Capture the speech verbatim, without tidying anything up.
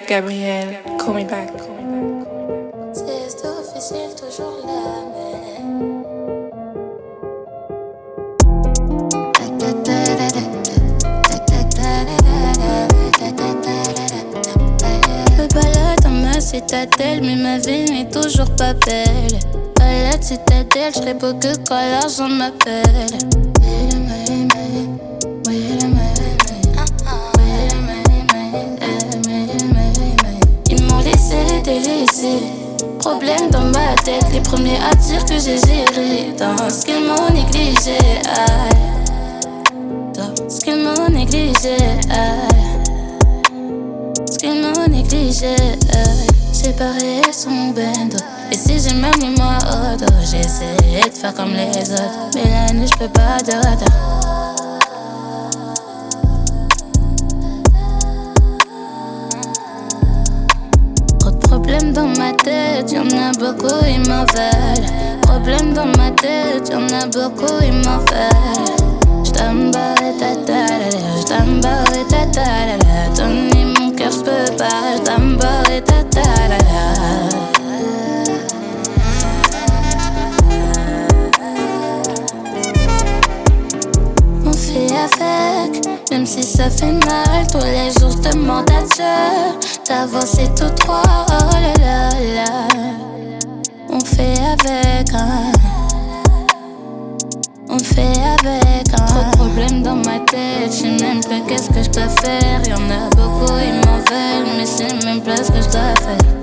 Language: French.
Gabriel, call me back. C'est officiel, toujours la même. Je balade dans ma citadelle, mais ma vie n'est toujours pas belle. Balade citadelle, je serai beau que quand l'argent m'appelle. Ils m'ont laissé délaissé. Problème dans ma tête, les premiers à dire que j'ai géré. Dans ce qu'ils m'ont négligé, aïe. Dans ce qu'ils m'ont négligé, aïe. Ce qu'ils m'ont négligé, aïe. J'ai barré son bendo. Et si j'ai même mis moi au dos, j'ai essayé de faire comme les autres. Mais la nuit j'peux pas d'autre. Problème dans ma tête, y'en a beaucoup, ils m'en veulent. Problème dans ma tête, y'en a beaucoup, ils m'en veulent. J't'embarre ta ta la la, j't'embarre ta ta la la. Donner mon cœur, j'peux pas, j't'embarre ta ta la la. On fait avec, même si ça fait mal. Tous les jours je demande à Dieu d'avancer tout droit, oh là là là. On fait avec, hein. On fait avec, hein. Trop de problèmes dans ma tête, j'sais même plus qu'est-ce que je dois faire. Y'en a beaucoup, ils m'en veulent, mais j'sais même pas ce que je dois faire.